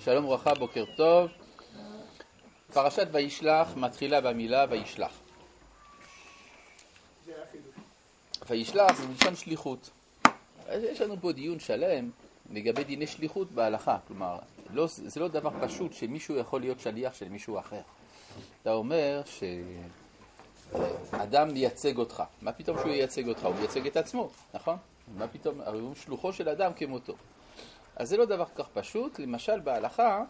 שלום וברכה, בוקר טוב. פרשת וישלח מתחילה במילה וישלח. וישלח זה מלשון שליחות. אז יש לנו פה דיון שלם לגבי דיני שליחות בהלכה. כלומר, זה לא דבר פשוט שמישהו יכול להיות שליח של מישהו אחר. אתה אומר שאדם מייצג אותך. מה פתאום שהוא ייצג אותך? הוא מייצג את עצמו, נכון? מה פתאום? הרי הוא שלוחו של אדם כמותו. אז זה לא דבר כל כך פשוט. למשל בהלכה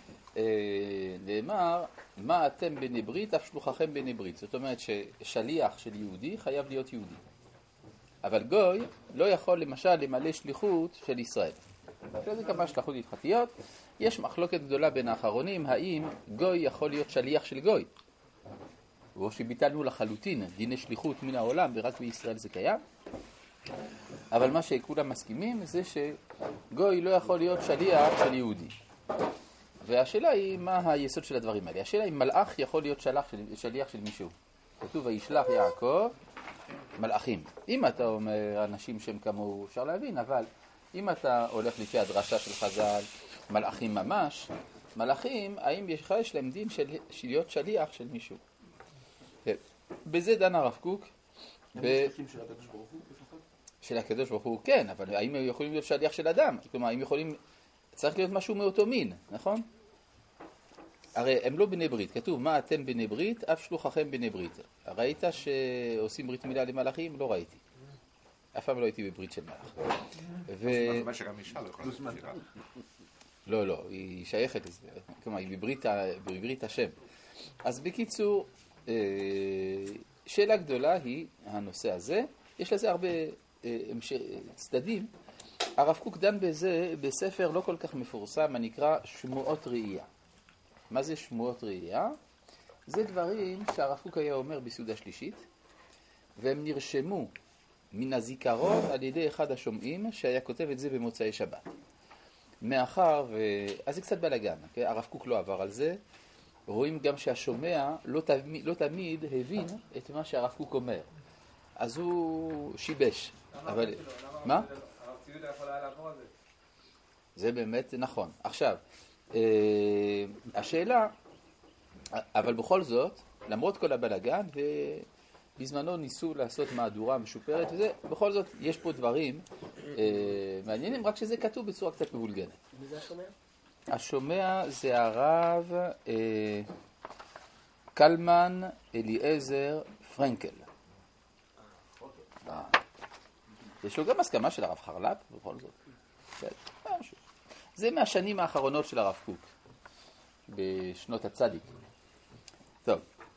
נאמר, מה אתם בני ברית, אף שלוחכם בני ברית. זאת אומרת ששליח של יהודי חייב להיות יהודי. אבל גוי לא יכול למשל למלא שליחות של ישראל. זה כמה שלחות הלכתיות. יש מחלוקת גדולה בין האחרונים, האם גוי יכול להיות שליח של גוי. או שביטלנו לחלוטין דיני שליחות מן העולם, ורק בישראל זה קיים. אבל מה שכולם מסכימים זה שגוי לא יכול להיות שליח של יהודי. והשאלה היא מה היסוד של הדברים האלה. השאלה היא מלאך יכול להיות שליח של מישהו. כתוב וישלח יעקב מלאכים. אם אתה אומר אנשים שהם כמוהו אפשר להבין, אבל אם אתה הולך לפי הדרשה של חז"ל, מלאכים ממש, מלאכים, האם יש להם דין של להיות שליח של מישהו? בזה דן הרב קוק. של הקדוש ברוך הוא, כן, אבל האם הם יכולים להיות שליח של אדם? כלומר, האם יכולים, צריך להיות משהו מאותו מין, נכון? הרי הם לא בני ברית, כתוב מה אתם בני ברית, אף שלוחכם בני ברית. ראית שעושים ברית מילה למלאכים? לא ראיתי. אף פעם לא הייתי בברית של מלאך. מה אומר שגם אישה לא יכולה לעשות שירה? לא, היא שייכת לזה, כלומר, היא בברית השם. אז בקיצור, שאלה גדולה היא הנושא הזה, יש לזה הרבה צדדים. הרב קוק דן בזה בספר לא כל כך מפורסם, הנקרא שמועות ראייה. מה זה שמועות ראייה? זה דברים שהרב קוק היה אומר בסעודה שלישית, והם נרשמו מן הזיכרון על ידי אחד השומעים שהיה כותב את זה במוצאי שבת. מאחר אז זה קצת בלגן, okay? הרב קוק לא עבר על זה, רואים גם שהשומע לא תמיד הבין את מה שהרב קוק אומר. אז הוא שיבש. אבל מה? הרב ציודה יכול היה לעבור על זה. זה באמת נכון. עכשיו, השאלה, אבל בכל זאת, למרות כל הבלגן, ובזמנו ניסו לעשות מהדורה משופרת וזה, בכל זאת יש פה דברים מעניינים, רק שזה כתוב בצורה קצת מבולגנת. מי זה השומע? השומע זה הרב קלמן אליעזר פרנקל. יש לו גם הסכמה של הרב חרל"פ, בכל זאת. זה מהשנים האחרונות של הרב קוק, בשנות הצדיק. טוב.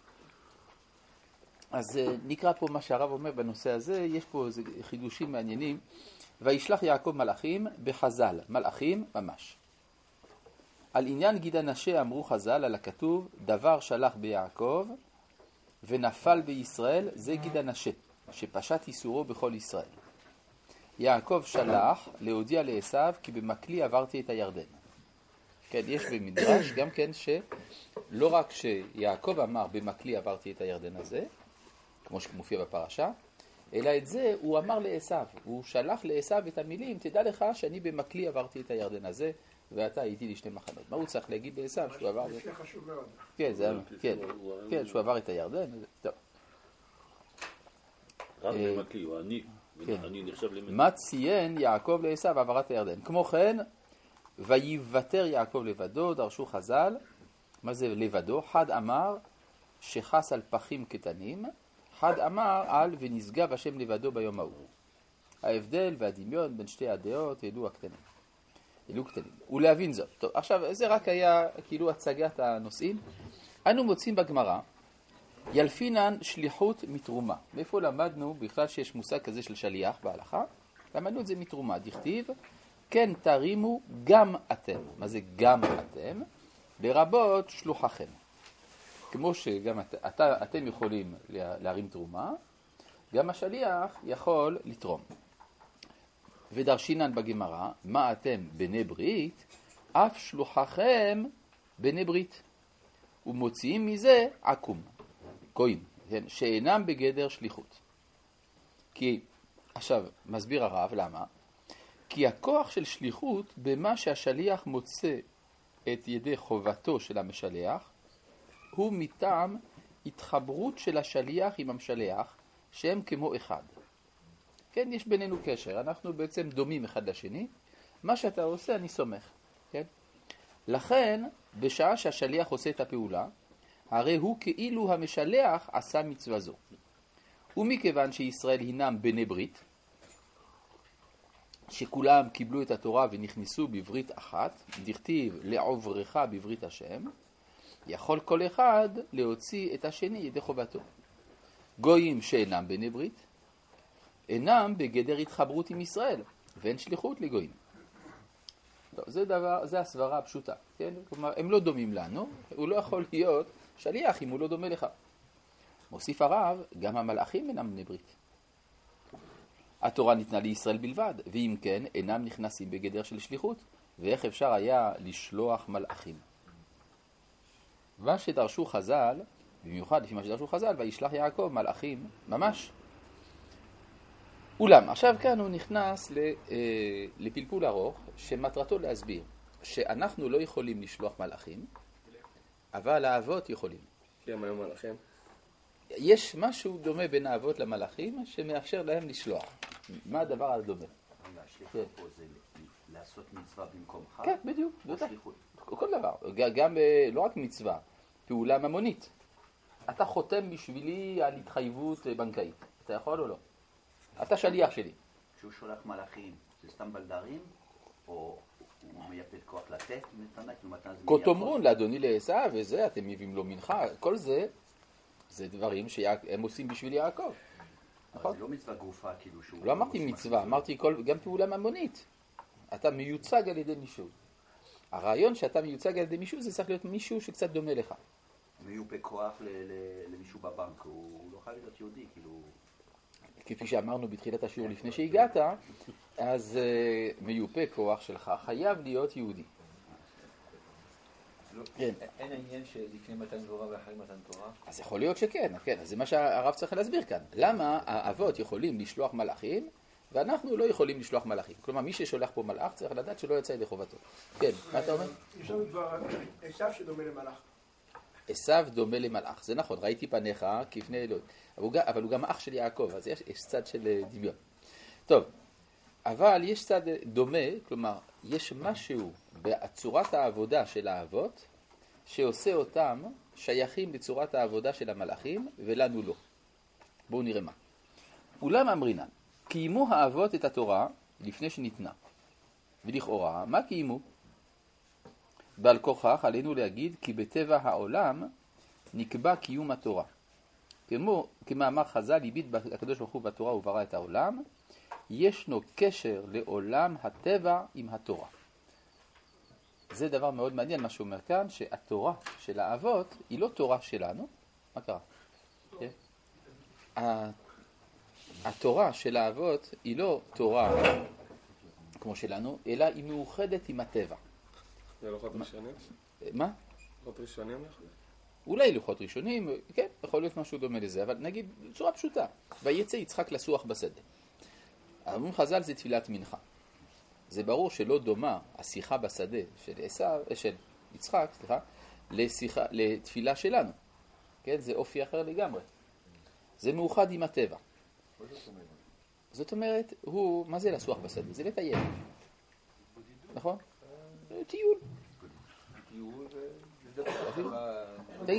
אז נקרא פה מה שהרב אומר בנושא הזה, יש פה חידושים מעניינים. וישלח יעקב מלאכים בחז"ל, מלאכים ממש. על עניין גיד הנשה אמרו חז"ל על הכתוב, דבר שלח ביעקב ונפל בישראל, זה גיד הנשה, שפשט איסורו בכל ישראל. יעקב שלח להודיע לעשיו כי במקלי עברתי את הירדן. כן, יש במדרש גם כן שלא רק שיעקב אמר במקלי עברתי את הירדן הזה, כמו שמופיע בפרשה, אלא את זה הוא אמר לעשיו. הוא שלח לעשיו את המילים, תדע לך שאני במקלי עברתי את הירדן הזה, ואתה הייתי לי שני מחנות. מה הוא צריך להגיד לעשיו? שהוא עבר... זה חשוב מאוד. כן, שהוא עבר את הירדן. טוב. רק במקלי, הוא אני נחשב למקלי. מה ציין יעקב לעשיו עברת הירדן? כמו כן, ויוותר יעקב לבדו, דרשו חז"ל. מה זה לבדו? חד אמר שחס על פחים קטנים, חד אמר על ונשגב השם לבדו ביום ההוא. ההבדל והדמיון בין שתי הדעות אלו קטנים. ולהבין זאת. טוב, עכשיו זה רק היה כאילו הצגת הנושאים. אנו מוצאים בגמרא ילפינן שליחות מתרומה. מאיפה למדנו בכלל שיש מושג כזה של שליח בהלכה? למדנו את זה מתרומה. דכתיב, כן תרימו גם אתם. מה זה גם אתם? לרבות שלוחכם. כמו שגם אתם יכולים להרים תרומה, גם השליח יכול לתרום. ודרשינן בגמרא, מה אתם בני ברית, אף שלוחכם בני ברית. ומוציאים מזה עקום. גויים, שאינם בגדר שליחות. כי, עכשיו, מסביר הרב, למה? כי הכוח של שליחות במה שהשליח מוצא את ידי חובתו של המשלח הוא מטעם התחברות של השליח עם המשלח שהם כמו אחד. כן, יש בינינו קשר, אנחנו בעצם דומים אחד לשני, מה שאתה עושה אני סומך, כן? לכן, בשעה שהשליח עושה את הפעולה, הרי הוא כאילו המשלח עשה מצווה זו. ומכיוון שישראל הינם בני ברית, שכולם קיבלו את התורה ונכנסו בברית אחת, דכתיב לעוברך בברית השם, יכול כל אחד להוציא את השני ידי חובתו. גויים שאינם בני ברית, אינם בגדר התחברות עם ישראל, ואין שליחות לגויים. לא, זה הסברה הפשוטה, כן? כלומר, הם לא דומים לנו, הוא לא יכול להיות שליח אם הוא לא דומה לך. מוסיף הרב, גם המלאכים אינם בני ברית. התורה ניתנה לישראל בלבד, ואם כן, אינם נכנסים בגדר של שליחות, ואיך אפשר היה לשלוח מלאכים. מה שדרשו חז"ל, במיוחד לפי מה שדרשו חז"ל, וישלח יעקב מלאכים, ממש. אולם, עכשיו כאן הוא נכנס לפלפול ארוך, שמטרתו להסביר שאנחנו לא יכולים לשלוח מלאכים, אבל האבות יכולים. כי הם היו מלאכים? יש משהו דומה בין האבות למלאכים שמאפשר להם לשלוח. מה הדבר הדומה? השליחות פה זה לעשות מצווה במקומך? כן, בדיוק. כל דבר. גם לא רק מצווה, פעולה ממונית. אתה חותם בשבילי על התחייבות בנקאית. אתה יכול או לא? אתה שליח שלי. כשהוא שולח מלאכים, זה סתם בלדרים? או הוא מייפת כוח לתת מתנה? כה תאמרון לאדוני לעשיו וזה, אתם מביאים לו מנחה. כל זה, זה דברים שהם עושים בשביל יעקב. אבל זה לא מצווה גופה כאילו שהוא... לא אמרתי מצווה, אמרתי גם פעולה ממונית. אתה מיוצג על ידי מישהו. הרעיון שאתה מיוצג על ידי מישהו זה צריך להיות מישהו שקצת דומה לך. מיופה כוח למישהו בבנק, הוא לא חייב להיות יהודי, כאילו... כפי שאמרנו בתחילת השיעור לפני שהגעת, אז מיופה כוח שלך חייב להיות יהודי. אין העניין שלפני מתן תורה ואחרי מתן תורה? אז יכול להיות שכן, כן, אז זה מה שהרב צריך להסביר כאן. למה האבות יכולים לשלוח מלאכים, ואנחנו לא יכולים לשלוח מלאכים? כלומר, מי ששולח פה מלאך צריך לדעת שלא יצא ידי חובתו. כן, מה אתה אומר? יש לנו כבר עשיו שדומה למלאך. עשיו דומה למלאך, זה נכון, ראיתי פניך כפני אלוהים. אבל הוא גם אח של יעקב, אז יש צד של דמיון. טוב, אבל יש צד דומה, כלומר, יש משהו בצורת העבודה של האבות, שעושה אותם שייכים לצורת העבודה של המלאכים, ולנו לא. בואו נראה מה. אולם אמרינן, קיימו האבות את התורה לפני שניתנה. ולכאורה, מה קיימו? בעל כוכך עלינו להגיד כי בטבע העולם נקבע קיום התורה. כמאמר חז"ל, הביט הקדוש ברוך הוא בתורה וברא את העולם, ישנו קשר לעולם הטבע עם התורה. זה דבר מאוד מעניין מה שאומר כאן, שהתורה של האבות היא לא תורה שלנו. מה קרה? כן? התורה של האבות היא לא תורה כמו שלנו, אלא היא מאוחדת עם הטבע. זה לוחות ראשונים? מה? לוחות ראשונים? אולי לוחות ראשונים, כן, יכול להיות משהו דומה לזה, אבל נגיד בצורה פשוטה. ויצא יצחק לסוח בשדה. אומרים חז"ל זה תפילת מנחה. זה ברור שלא דומה השיחה בשדה של יצחק, לתפילה שלנו. כן, זה אופי אחר לגמרי. זה מאוחד עם הטבע. זאת אומרת, מה זה לסוח בשדה? זה לטייל. נכון? טיול. תגיד,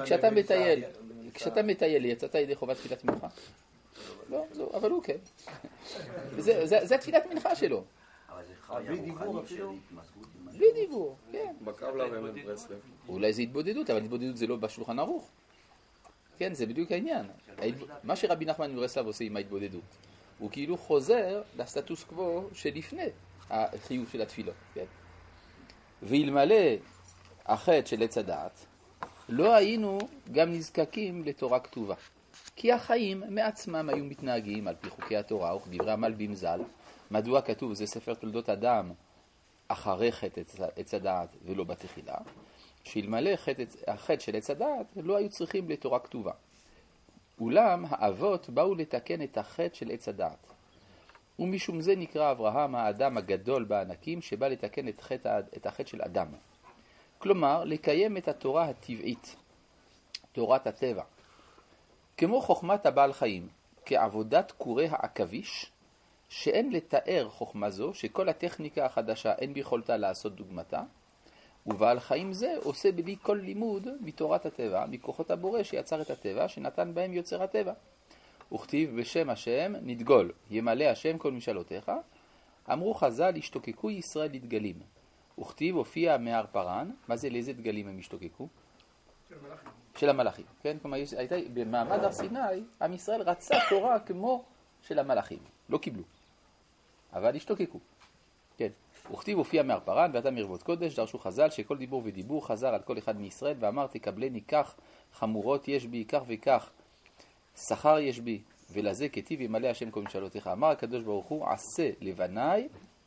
כשאתה מטייל, יצאת ידי חובת תפילת מנחה? לא, אבל הוא כן. זה התפילת מנחה שלו. אבל זה חוויה רוחנית של התמסגות עם משהו. בלי דיבור, כן. בקבלה ובברסלב. אולי זה התבודדות, אבל התבודדות זה לא בשולחן ערוך. כן, זה בדיוק העניין. מה שרבי נחמן מברסלב עושה עם ההתבודדות, הוא כאילו חוזר לסטטוס קוו שלפני החיוב של התפילות. כן? ואלמלא החטא של עץ הדעת, לא היינו גם נזקקים לתורה כתובה. כי החיים מעצמם היו מתנהגים על פי חוקי התורה וכדברי המלבים ז"ל. מדוע כתוב זה ספר תולדות אדם אחרי חטא עץ הדעת ולא בתחילה? שאלמלא החטא של עץ הדעת לא היו צריכים לתורה כתובה. אולם האבות באו לתקן את החטא של עץ הדעת. ומשום זה נקרא אברהם האדם הגדול בענקים שבא לתקן את החטא של אדם. כלומר, לקיים את התורה הטבעית, תורת הטבע, כמו חוכמת הבעל חיים, כעבודת קורי העכביש, שאין לתאר חוכמה זו, שכל הטכניקה החדשה אין ביכולתה לעשות דוגמתה, ובעל חיים זה עושה בלי כל לימוד מתורת הטבע, מכוחות הבורא שיצר את הטבע, שנתן בהם יוצר הטבע. וכתיב בשם השם נדגול, ימלא השם כל משאלותיך. אמרו חז"ל, השתוקקו ישראל לדגלים. וכתיב הופיע מהר פרן, מה זה, לאיזה דגלים הם השתוקקו? של המלאכים. כן? כלומר, במעמד הר סיני, עם ישראל רצה תורה כמו של המלאכים. לא קיבלו, אבל השתוקקו. כן. וכתיב הופיע מהר פרן, ואתה מרבות קודש, דרשו חז"ל שכל דיבור ודיבור חזר על כל אחד מישראל, ואמר תקבלני כך, חמורות יש בי, כך וכך, שכר יש בי, ולזה כתיב ימלא השם כל משאלותיך. אמר הקדוש ברוך הוא, עשה לבניי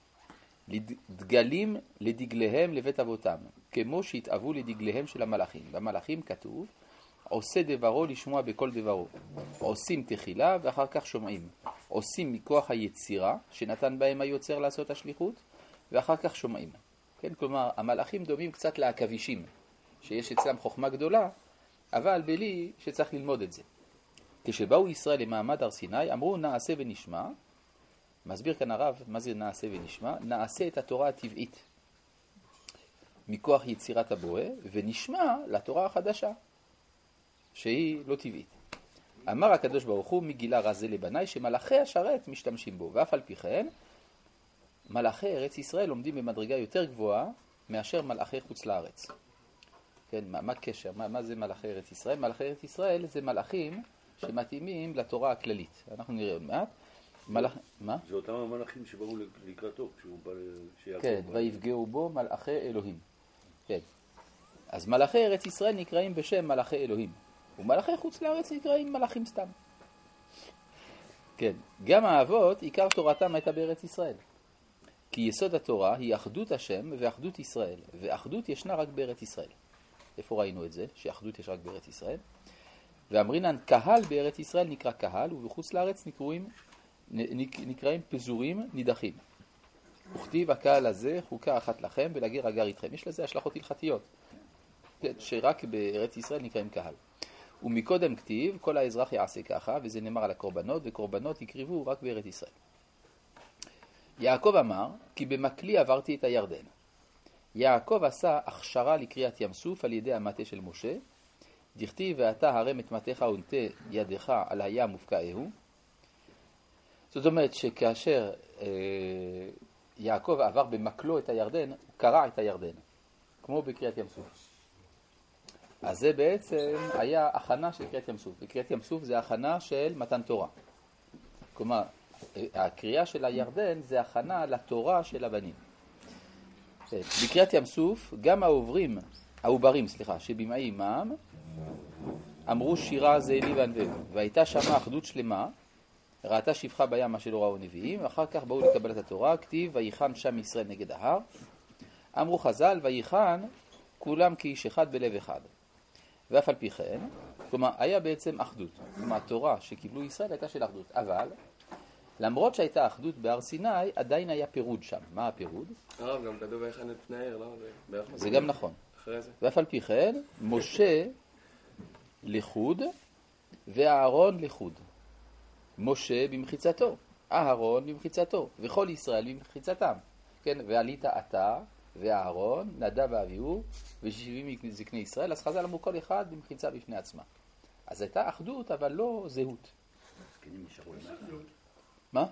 דגלים לדגליהם לבית אבותם, כמו שהתאבו לדגליהם של המלאכים. במלאכים כתוב, עושה דברו לשמוע בכל דברו. עושים תחילה ואחר כך שומעים. עושים מכוח היצירה שנתן בהם היוצר לעשות השליחות, ואחר כך שומעים. כן? כלומר, המלאכים דומים קצת לעכבישים, שיש אצלם חוכמה גדולה, אבל בלי שצריך ללמוד את זה. כשבאו ישראל למעמד הר סיני, אמרו נעשה ונשמע. מסביר כאן הרב מה זה נעשה ונשמע. נעשה את התורה הטבעית מכוח יצירת הבורא, ונשמע לתורה החדשה שהיא לא טבעית. אמר הקדוש ברוך הוא, מגילה רזה לבניי, שמלאכי השרת משתמשים בו, ואף על פי כן מלאכי ארץ ישראל עומדים במדרגה יותר גבוהה מאשר מלאכי חוץ לארץ. כן, מה קשר? מה זה מלאכי ארץ ישראל? מלאכי ארץ ישראל זה מלאכים שמתאימים לתורה הכללית. אנחנו נראה עוד מעט. מה? זה אותם המלאכים שבאו לקראתו, כשהוא בא שיעקב. כן, ויפגעו בו מלאכי אלוהים. כן. אז מלאכי ארץ ישראל נקראים בשם מלאכי אלוהים, ומלאכי חוץ לארץ נקראים מלאכים סתם. כן, גם האבות, עיקר תורתם הייתה בארץ ישראל. כי יסוד התורה היא אחדות השם ואחדות ישראל, ואחדות ישנה רק בארץ ישראל. איפה ראינו את זה? שאחדות יש רק בארץ ואמרינן, קהל בארץ ישראל נקרא קהל, ובחוץ לארץ נקראים פזורים נידחים. וכתיב הקהל הזה חוקה אחת לכם ולגר הגר איתכם. יש לזה השלכות הלכתיות, שרק בארץ ישראל נקראים קהל. ומקודם כתיב, כל האזרח יעשה ככה, וזה נאמר על הקורבנות, וקורבנות יקריבו רק בארץ ישראל. יעקב אמר, כי במקלי עברתי את הירדן. יעקב עשה הכשרה לקריאת ים סוף על ידי המטה של משה, דכתיב ואתה הרם את מטך ונטה ידך על הים מופקעהו. זאת אומרת שכאשר יעקב עבר במקלו את הירדן, הוא קרע את הירדן, כמו בקריאת ים סוף. אז זה בעצם היה הכנה של קריאת ים סוף. וקריאת ים סוף זה הכנה של מתן תורה. כלומר, הקריאה של הירדן זה הכנה לתורה של הבנים. בקריאת ים סוף, גם העוברים, שבמאי עמם, אמרו שירה זה אלי וענווהו, והייתה שמה אחדות שלמה, ראתה שפחה בים מה שלא ראו נביאים, ואחר כך באו לקבל את התורה, כתיב ויחן שם ישראל נגד ההר. אמרו חז"ל, ויחן כולם כאיש אחד בלב אחד. ואף על פי כן, כלומר, היה בעצם אחדות. כלומר, התורה שקיבלו ישראל הייתה של אחדות. אבל, למרות שהייתה אחדות בהר סיני, עדיין היה פירוד שם. מה הפירוד? גם כתוב ויחן את פני העיר, לא? זה גם נכון. אחרי זה. ואף על פי כן, משה לחוד ואהרון לחוד. משה במחיצתו, אהרון במחיצתו, וכל ישראל במחיצתם. כן, ועלית אתה ואהרון, נדב ואביהו, ו70 זקני ישראל, אז חז"ל אמרו כל אחד במחיצה בפני עצמה. אז הייתה אחדות, אבל לא זהות. מה?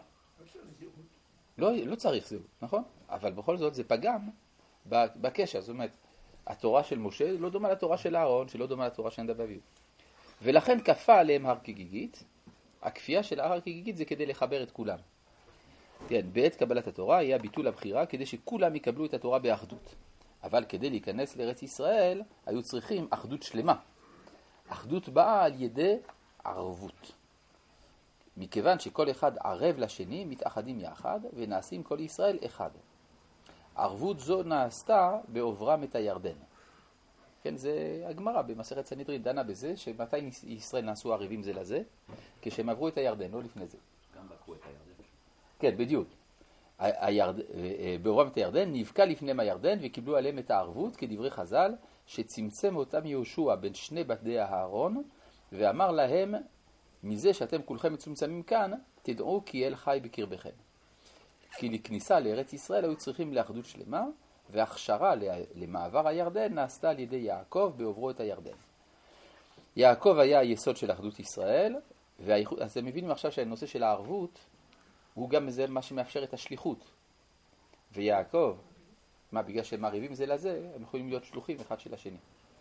לא צריך זהות, נכון? אבל בכל זאת זה פגם בקשר. זאת אומרת, התורה של משה לא דומה לתורה של אהרון, שלא דומה לתורה של נדב ואביהו. ולכן כפה עליהם הר כגיגית. הכפייה של הר כגיגית זה כדי לחבר את כולם. כן, בעת קבלת התורה היה ביטול הבחירה כדי שכולם יקבלו את התורה באחדות. אבל כדי להיכנס לארץ ישראל היו צריכים אחדות שלמה. אחדות באה על ידי ערבות. מכיוון שכל אחד ערב לשני, מתאחדים יחד ונעשים כל ישראל אחד. ערבות זו נעשתה בעוברם את הירדן. כן, זה הגמרא במסכת סנהדרין דנה בזה שמתי ישראל נעשו ערבים זה לזה? כשהם עברו את הירדן, לא לפני זה. גם בקעו את הירדן. כן, בדיוק. בעורם את הירדן, נבקע לפניהם הירדן וקיבלו עליהם את הערבות, כדברי חז"ל, שצמצם אותם יהושע בין שני בדי הארון, ואמר להם, מזה שאתם כולכם מצומצמים כאן, תדעו כי אל חי בקרבכם. כי לכניסה לארץ ישראל היו צריכים לאחדות שלמה, והכשרה למעבר הירדן נעשתה על ידי יעקב בעוברו את הירדן. יעקב היה היסוד של אחדות ישראל, אז אתם מבינים עכשיו שהנושא של הערבות הוא גם זה מה שמאפשר את השליחות. ויעקב, בגלל שהם מעריבים זה לזה, הם יכולים להיות שלוחים אחד של השני.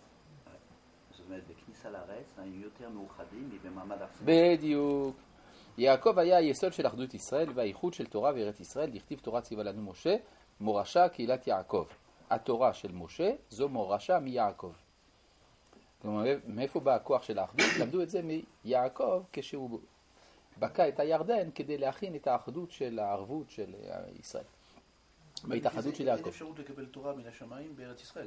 זאת אומרת, בכניסה לארץ היו יותר מאוחדים מבמעמד הר סיני. בדיוק. יעקב היה היסוד של אחדות ישראל והאיחוד של תורה וארץ ישראל, דכתיב תורה ציווה לנו משה, מורשה קהילת יעקב. התורה של משה זו מורשה מיעקב. כלומר, מאיפה בא הכוח של האחדות? למדו את זה מיעקב כשהוא בקע את הירדן כדי להכין את האחדות של הערבות של ישראל. בהתאחדות של יעקב. אין אפשרות לקבל תורה מן השמיים בארץ ישראל.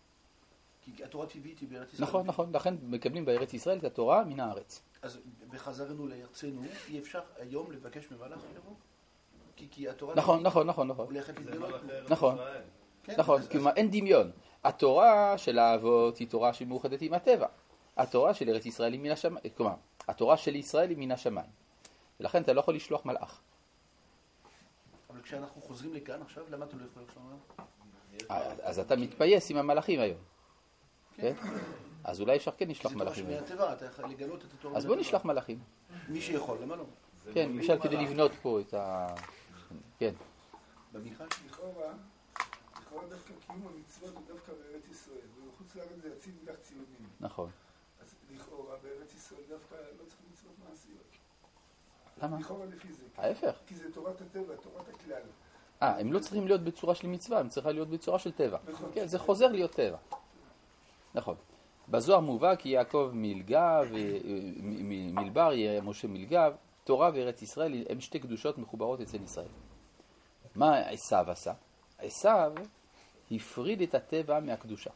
כי התורה טבעית היא בארץ ישראל. נכון, לכן מקבלים בארץ ישראל את התורה מן הארץ. אז בחזרנו לארצנו, אי אפשר היום לבקש ממלאך לבוא? כי התורה... נכון. הולכת להתגלות. נכון, כלומר אין דמיון. התורה של האבות היא תורה שמאוחדת עם הטבע. התורה של ארץ ישראל היא מן השמיים. כלומר, התורה של ישראל היא מן השמיים. ולכן אתה לא יכול לשלוח מלאך. אבל כשאנחנו חוזרים לכאן עכשיו, למה אתה לא יכול לשלוח מלאך? אז אתה מתפייס עם המלאכים היום. כן? אז אולי אפשר כן לשלוח מלאכים. כי זה תורה שמהטבע, אתה יכול לגלות את התורה. אז בוא נשלח מלאכים. מי שיכול, למה לא? כן, למשל כדי לבנות פה את ה... כן. במיכל? לכאורה דווקא קיום המצוות הוא דווקא בארץ ישראל, ובחוץ לארץ זה יציב לך ציונים. נכון. אז לכאורה בארץ ישראל דווקא לא צריך מצוות מעשיות. למה? לכאורה לפי זה. ההפך. כי זה תורת הטבע, תורת הכלל. הם לא צריכים להיות בצורה של מצווה, הם צריכים להיות בצורה של טבע. כן, זה חוזר להיות טבע. נכון. בזוהר מובא כי יעקב מלגב, מלבר, משה מלגב, תורה וארץ ישראל הם שתי קדושות מחוברות אצל ישראל. מה עשיו עשה? עשיו הפריד את הטבע מהקדושה.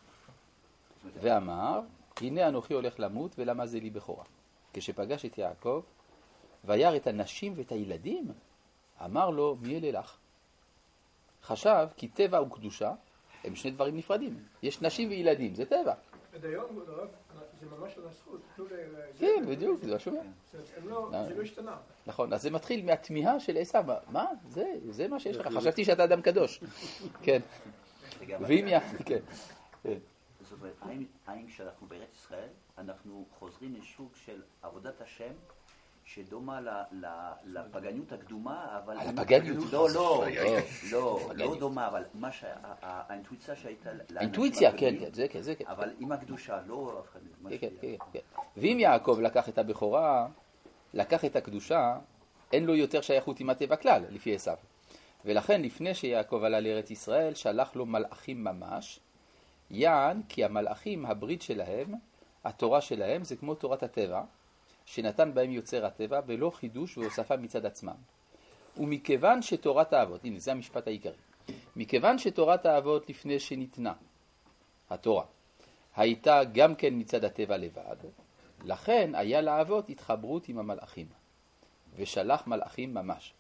ואמר, הנה אנוכי הולך למות ולמה זה לי בכורה. כשפגש את יעקב, וירא את הנשים ואת הילדים, אמר לו, מי אלה לך? חשב כי טבע וקדושה הם שני דברים נפרדים. יש נשים וילדים, זה טבע. עד היום זה ממש לא זכות. כן, בדיוק, זה משהו. זה לא השתנה. נכון, אז זה מתחיל מהתמיהה של עשיו. מה? זה מה שיש לך. חשבתי שאתה אדם קדוש. כן. ואם כן. זאת אומרת, האם כשאנחנו בארץ ישראל, אנחנו חוזרים לסוג של עבודת השם, שדומה לפגניות הקדומה, אבל... לפגניות? לא דומה, אבל האינטואיציה שהייתה... האינטואיציה, כן, זה כן. אבל עם הקדושה, לא... כן. ואם יעקב לקח את הבכורה, לקח את הקדושה, אין לו יותר שייכות עם הטבע כלל, לפי עשיו. ולכן, לפני שיעקב עלה לארץ ישראל, שלח לו מלאכים ממש, יען כי המלאכים, הברית שלהם, התורה שלהם, זה כמו תורת הטבע, שנתן בהם יוצר הטבע, ולא חידוש והוספה מצד עצמם. ומכיוון שתורת האבות, הנה זה המשפט העיקרי, מכיוון שתורת האבות לפני שניתנה, התורה, הייתה גם כן מצד הטבע לבד, לכן היה לאבות התחברות עם המלאכים, ושלח מלאכים ממש.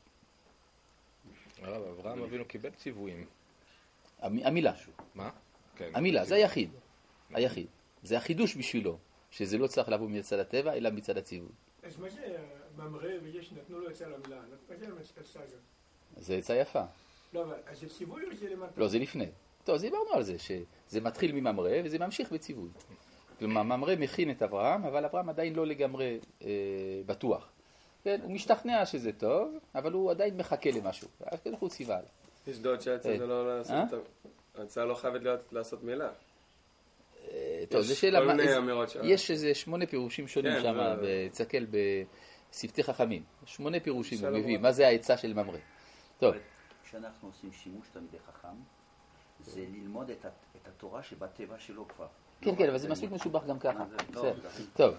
אברהם אבינו קיבל ציוויים. המילה. מה? כן. המילה, זה היחיד. זה החידוש בשבילו. שזה לא צריך לבוא מצד הטבע, אלא מצד הציווי. אז מה זה ממרא ויש נתנו לו עצה למילה? מה זה עצה הזאת? זה עצה יפה. לא, אבל אז זה ציווי או זה למטה? לא, זה לפני. טוב, אז דיברנו על זה, שזה מתחיל מממרא וזה ממשיך בציווי. כלומר, ממרא מכין את אברהם, אבל אברהם עדיין לא לגמרי בטוח. כן, הוא משתכנע שזה טוב, אבל הוא עדיין מחכה למשהו. אז כדי הוא ציווה עליו. יש דעות שהעצה זה לא לעשות... ההצעה לא חייבת לעשות מילה. טוב, זה שאלה, כל מיני אמירות שם. יש איזה 8 פירושים שונים שם, בצקל בשפתי חכמים. 8 פירושים הוא מביא, מה זה העצה של ממרא. טוב. כשאנחנו עושים שימוש תלמידי חכם, זה ללמוד את התורה שבטבע שלו כבר. כן, אבל זה מספיק משובח גם ככה. טוב.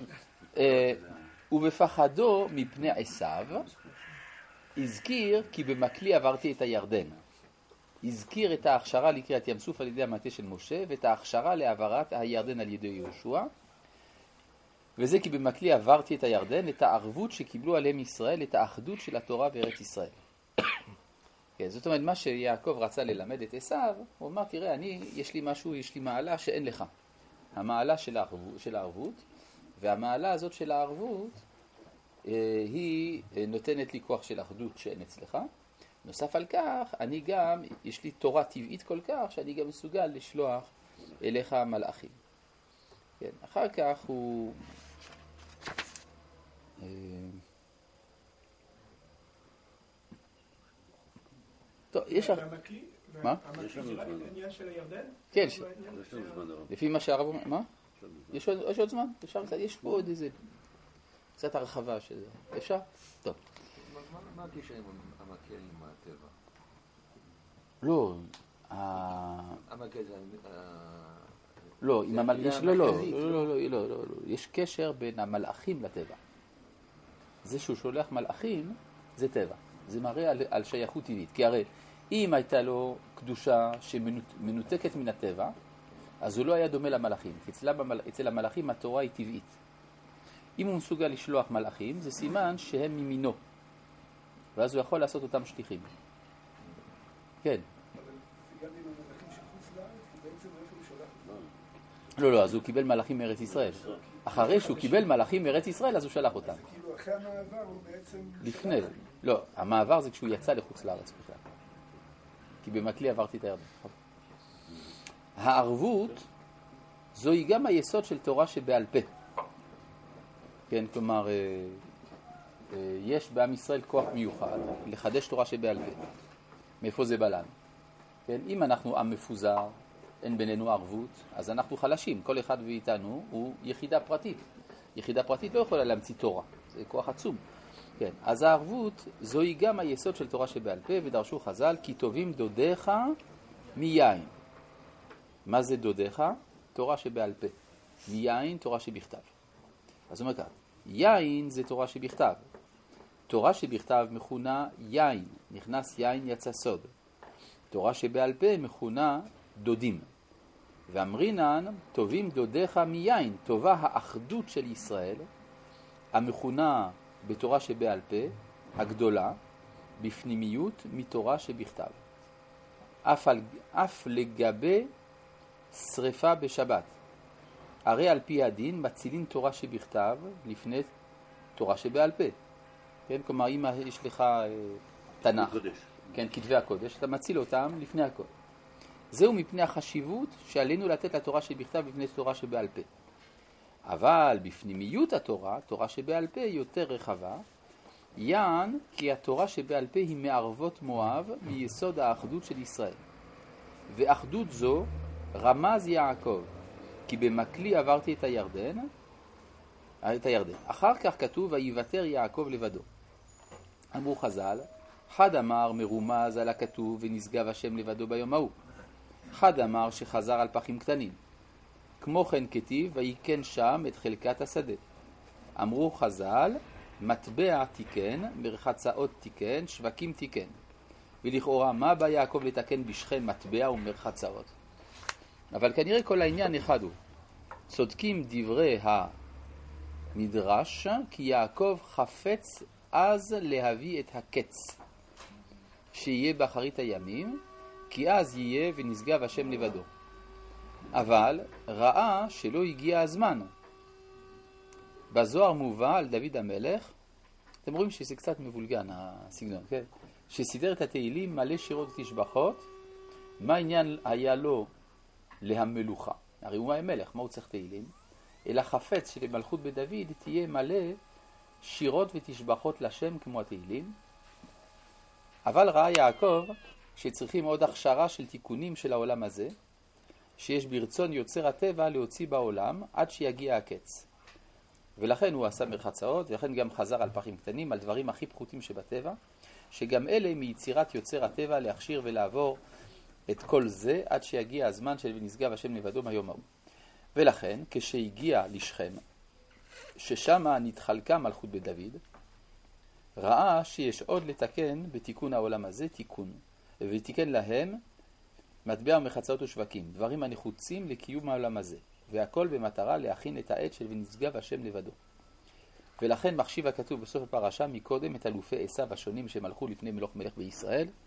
ובפחדו מפני עשיו, הזכיר כי במקלי עברתי את הירדן. הזכיר את ההכשרה לקריאת ים סוף על ידי המטה של משה, ואת ההכשרה להעברת הירדן על ידי יהושע. וזה כי במקלי עברתי את הירדן, את הערבות שקיבלו עליהם ישראל, את האחדות של התורה וארץ ישראל. כן, זאת אומרת, מה שיעקב רצה ללמד את עשיו, הוא אמר, תראה, יש לי משהו, יש לי מעלה שאין לך. המעלה של הערבות, והמעלה הזאת של הערבות, היא נותנת לי כוח של אחדות שאין אצלך. נוסף על כך, יש לי תורה טבעית כל כך, שאני גם מסוגל לשלוח אליך מלאכים. כן, אחר כך הוא... טוב, יש... מה? יש לנו זמן. העניין של הירדן? כן, יש לנו זמן הרב. לפי מה שהרב אומר... מה? יש עוד זמן? אפשר קצת? יש פה עוד איזה... קצת הרחבה של זה. אפשר? טוב. מה הקשר עם המקל עם הטבע? לא, המקל זה... לא, עם המלאכים, לא, יש קשר בין המלאכים לטבע. זה שהוא שולח מלאכים, זה טבע. זה מראה על שייכות טבעית. כי הרי אם הייתה לו קדושה שמנותקת מן הטבע, אז הוא לא היה דומה למלאכים. אצל המלאכים התורה היא טבעית. אם הוא מסוגל לשלוח מלאכים, זה סימן שהם ממינו. ואז הוא יכול לעשות אותם שליחים. כן. גם עם המלאכים של חוץ לארץ, כי בעצם איפה הוא שולח? לא, אז הוא קיבל מלאכים מארץ ישראל. אחרי שהוא קיבל מלאכים מארץ ישראל, אז הוא שלח אותם. כאילו, אחרי המעבר הוא בעצם... לפני. לא, המעבר זה כשהוא יצא לחוץ לארץ בכלל. כי במקלי עברתי את הירדן. הערבות, זוהי גם היסוד של תורה שבעל פה. כן, כלומר, יש בעם ישראל כוח מיוחד לחדש תורה שבעל פה. מאיפה זה בא לנו? כן, אם אנחנו עם מפוזר, אין בינינו ערבות, אז אנחנו חלשים. כל אחד מאיתנו הוא יחידה פרטית. יחידה פרטית לא יכולה להמציא תורה. זה כוח עצום. כן, אז הערבות זוהי גם היסוד של תורה שבעל פה, ודרשו חז"ל, כי טובים דודיך מיין. מה זה דודיך? תורה שבעל פה. מיין, תורה שבכתב. אז הוא אומר כך, יין זה תורה שבכתב. תורה שבכתב מכונה יין, נכנס יין יצא סוד. תורה שבעל פה מכונה דודים. ואמרינן, טובים דודיך מיין, טובה האחדות של ישראל, המכונה בתורה שבעל פה, הגדולה, בפנימיות מתורה שבכתב. אף לגבי שריפה בשבת. הרי על פי הדין מצילין תורה שבכתב לפני תורה שבעל פה. כן, כלומר, אם יש לך תנ"ך, כן, כתבי הקודש, אתה מציל אותם לפני הכל. זהו מפני החשיבות שעלינו לתת לתורה שבכתב לפני תורה שבעל פה. אבל בפנימיות התורה, תורה שבעל פה יותר רחבה, יען כי התורה שבעל פה היא מערבות מואב מיסוד האחדות של ישראל. ואחדות זו רמז יעקב, כי במקלי עברתי את הירדן. אחר כך כתוב, ויוותר יעקב לבדו. אמרו חז"ל, חד אמר מרומז על הכתוב ונשגב השם לבדו ביום ההוא. חד אמר שחזר על פחים קטנים. כמו כן כתיב, ויקן שם את חלקת השדה. אמרו חז"ל, מטבע תיקן, מרחצאות תיקן, שווקים תיקן. ולכאורה, מה בא יעקב לתקן בשכם מטבע ומרחצאות? אבל כנראה כל העניין אחד הוא. צודקים דברי המדרש, כי יעקב חפץ אז להביא את הקץ, שיהיה באחרית הימים, כי אז יהיה ונשגב השם לבדו. אבל ראה שלא הגיע הזמן. בזוהר מובא על דוד המלך, אתם רואים שזה קצת מבולגן הסגנון, כן? שסידר את התהילים מלא שירות ותשבחות, מה העניין היה לו להמלוכה? הרי הוא מלך, מה הוא צריך תהילים? אלא חפץ שלמלכות בדוד תהיה מלא שירות ותשבחות לשם כמו התהילים. אבל ראה יעקב שצריכים עוד הכשרה של תיקונים של העולם הזה, שיש ברצון יוצר הטבע להוציא בעולם עד שיגיע הקץ. ולכן הוא עשה מרחצאות, ולכן גם חזר על פחים קטנים, על דברים הכי פחותים שבטבע, שגם אלה מיצירת יוצר הטבע להכשיר ולעבור את כל זה עד שיגיע הזמן של ונשגב השם לבדו מהיום ההוא. ולכן כשהגיע לשכם, ששם נתחלקה מלכות בדוד, ראה שיש עוד לתקן בתיקון העולם הזה תיקון, ותיקן להם מטבע ומחצאות ושווקים, דברים הנחוצים לקיום העולם הזה, והכל במטרה להכין את העת של ונשגב השם לבדו. ולכן מחשיב הכתוב בסוף הפרשה מקודם את אלופי עשיו השונים שמלכו לפני מלך בישראל,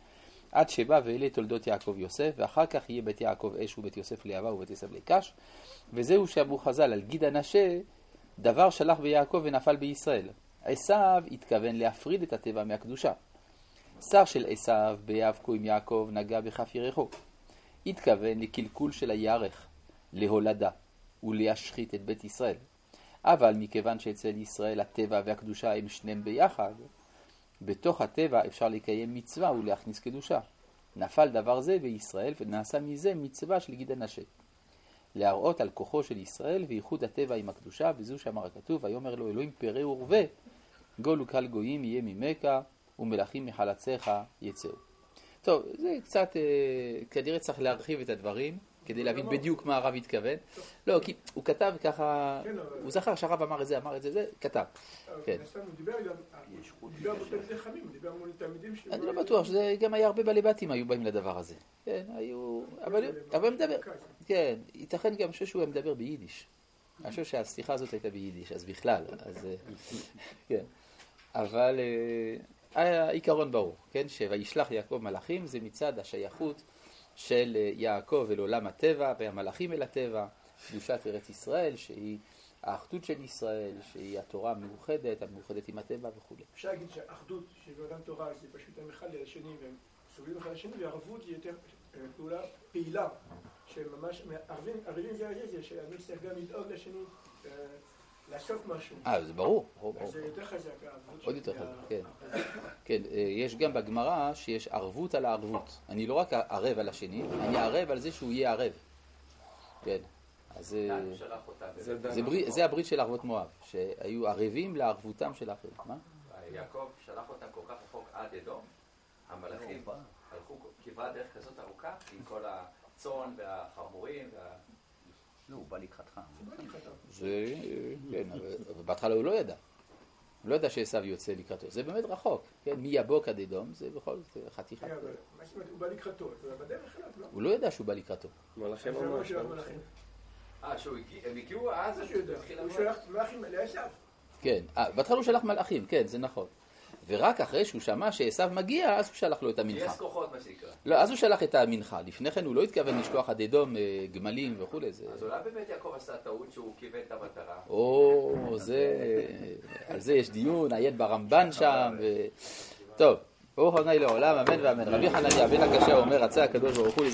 עד שבא ואלה תולדות יעקב יוסף, ואחר כך יהיה בית יעקב אש ובית יוסף לאהבה ובית יוסף לקש, וזהו שאמרו חז"ל על גיד הנשה, דבר שלח ביעקב ונפל בישראל. עשיו התכוון להפריד את הטבע מהקדושה. שר של עשיו ביאבקו עם יעקב נגע בכף ירחו. התכוון לקלקול של הירך, להולדה ולהשחית את בית ישראל. אבל מכיוון שאצל ישראל הטבע והקדושה הם שניהם ביחד, בתוך הטבע אפשר לקיים מצווה ולהכניס קדושה. נפל דבר זה בישראל ונעשה מזה מצווה של גיד הנשה. להראות על כוחו של ישראל וייחוד הטבע עם הקדושה, וזו שאמר הכתוב, ויאמר לו אלוהים פרא ורבה, גול וקהל גויים יהיה ממך ומלכים מחלציך יצאו. טוב, זה קצת, כנראה צריך להרחיב את הדברים, כדי להבין בדיוק מה הרב התכוון. לא, כי הוא כתב ככה, הוא זכר שהרב אמר את זה, זה כתב. כן. הוא דיבר גם, הוא דיבר בתלמידי חכמים, הוא דיבר מול תלמידים שלו. אני לא בטוח, שזה גם היה הרבה בעלי בתים היו באים לדבר הזה. כן, היו, אבל הוא מדבר, כן, ייתכן גם שהוא מדבר ביידיש. אני חושב שהשיחה הזאת הייתה ביידיש, אז בכלל, אז כן. אבל העיקרון ברור, כן, שוישלח יעקב מלאכים זה מצד השייכות של יעקב אל עולם הטבע והמלאכים אל הטבע, קדושת ארץ ישראל שהיא האחדות של ישראל, שהיא התורה המאוחדת, המאוחדת עם הטבע וכו'. אפשר להגיד שהאחדות של עולם תורה זה פשוט הם אחד לשני והם סובבים אחד לשני, והערבות היא יותר פעולה פעילה, שממש ערבים זה הזה, שאני צריך גם לדאוג לשני, לעשות משהו. זה ברור. זה יותר חזק, הערבות. עוד יותר חזק, כן. כן, יש גם בגמרא שיש ערבות על הערבות. אני לא רק ערב על השני, אני ערב על זה שהוא יהיה ערב. כן. אז זה הברית של ערבות מואב, שהיו ערבים לערבותם של האחרים. מה? יעקב שלח אותם כל כך רחוק עד אדום, המלאכים הלכו כברת דרך כזאת ארוכה, עם כל הצאן והחמורים לא, הוא בא לקראתך. זה, כן, אבל בהתחלה הוא לא ידע. הוא לא ידע שעשיו יוצא לקראתו. זה באמת רחוק, כן? מיבוק עד אדום, זה בכל זאת חתיכה. מה זאת אומרת, הוא בא לקראתו, זה בדרך אליו, לא? הוא לא ידע שהוא בא לקראתו. מלאכים זה ממש. של המלאכים. הם הגיעו אז, הוא שלח מלאכים לעשיו. כן, בהתחלה הוא שלח מלאכים, כן, זה נכון. ורק אחרי שהוא שמע שעשיו מגיע, אז הוא שלח לו את המנחה. גייס כוחות, מה שנקרא. לא, אז הוא שלח את המנחה. לפני כן הוא לא התכוון לשלוח עד אדום גמלים וכו'. אז אולי באמת יעקב עשה טעות שהוא כיוון את המטרה. על זה יש דיון, עיין ברמב"ן שם. טוב, ברוך ה' לעולם, אמן ואמן. רבי חנניה בן הקשה אומר, רצה הקדוש ברוך הוא